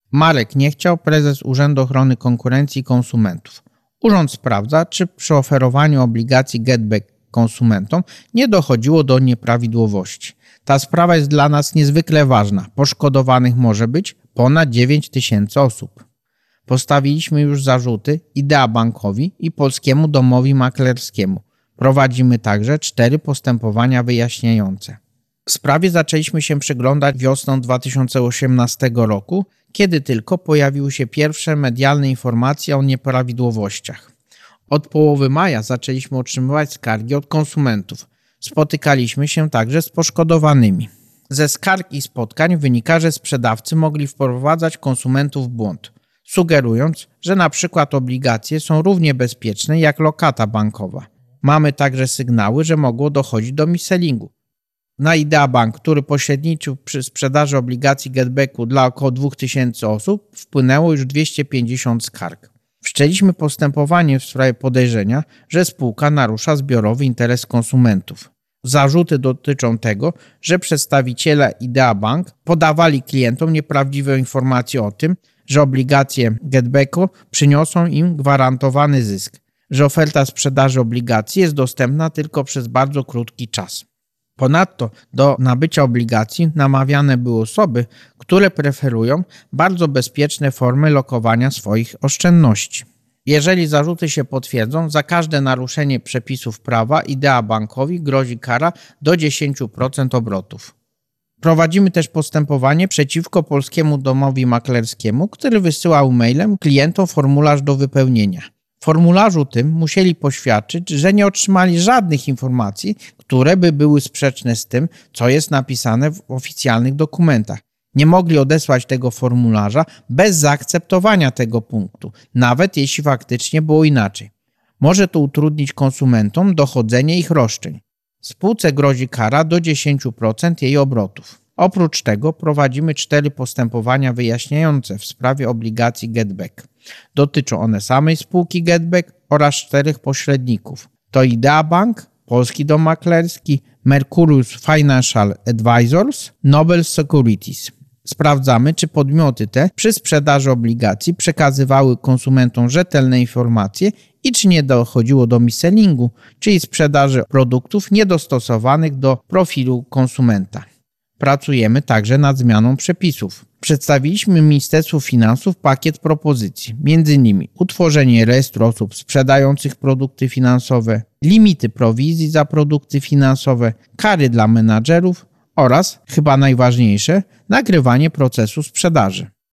Marek nie chciał, prezes Urzędu Ochrony Konkurencji i Konsumentów. Urząd sprawdza, czy przy oferowaniu obligacji GetBack konsumentom nie dochodziło do nieprawidłowości. Ta sprawa jest dla nas niezwykle ważna. Poszkodowanych może być ponad 9 000 osób. Postawiliśmy już zarzuty Idea Bankowi i Polskiemu Domowi Maklerskiemu. Prowadzimy także 4 postępowania wyjaśniające. W sprawie zaczęliśmy się przyglądać wiosną 2018 roku, kiedy tylko pojawiły się pierwsze medialne informacje o nieprawidłowościach. Od połowy maja zaczęliśmy otrzymywać skargi od konsumentów. Spotykaliśmy się także z poszkodowanymi. Ze skarg i spotkań wynika, że sprzedawcy mogli wprowadzać konsumentów w błąd, sugerując, że na przykład obligacje są równie bezpieczne jak lokata bankowa. Mamy także sygnały, że mogło dochodzić do mis-sellingu. Na Idea Bank, który pośredniczył przy sprzedaży obligacji GetBacku dla około 2000 osób, wpłynęło już 250 skarg. Wszczęliśmy postępowanie w sprawie podejrzenia, że spółka narusza zbiorowy interes konsumentów. Zarzuty dotyczą tego, że przedstawiciele Idea Bank podawali klientom nieprawdziwe informacje o tym, że obligacje GetBacku przyniosą im gwarantowany zysk, że oferta sprzedaży obligacji jest dostępna tylko przez bardzo krótki czas. Ponadto do nabycia obligacji namawiane były osoby, które preferują bardzo bezpieczne formy lokowania swoich oszczędności. Jeżeli zarzuty się potwierdzą, za każde naruszenie przepisów prawa Idea Bankowi grozi kara do 10% obrotów. Prowadzimy też postępowanie przeciwko Polskiemu Domowi Maklerskiemu, który wysyłał mailem klientom formularz do wypełnienia. W formularzu tym musieli poświadczyć, że nie otrzymali żadnych informacji, które by były sprzeczne z tym, co jest napisane w oficjalnych dokumentach. Nie mogli odesłać tego formularza bez zaakceptowania tego punktu, nawet jeśli faktycznie było inaczej. Może to utrudnić konsumentom dochodzenie ich roszczeń. Spółce grozi kara do 10% jej obrotów. Oprócz tego prowadzimy 4 postępowania wyjaśniające w sprawie obligacji GetBack. Dotyczą one samej spółki GetBack oraz 4 pośredników. To Idea Bank, Polski Dom Maklerski, Mercurius Financial Advisors, Nobel Securities. Sprawdzamy, czy podmioty te przy sprzedaży obligacji przekazywały konsumentom rzetelne informacje i czy nie dochodziło do mis-sellingu, czyli sprzedaży produktów niedostosowanych do profilu konsumenta. Pracujemy także nad zmianą przepisów. Przedstawiliśmy Ministerstwu Finansów pakiet propozycji, m.in. utworzenie rejestru osób sprzedających produkty finansowe, limity prowizji za produkty finansowe, kary dla menadżerów oraz, chyba najważniejsze, nagrywanie procesu sprzedaży.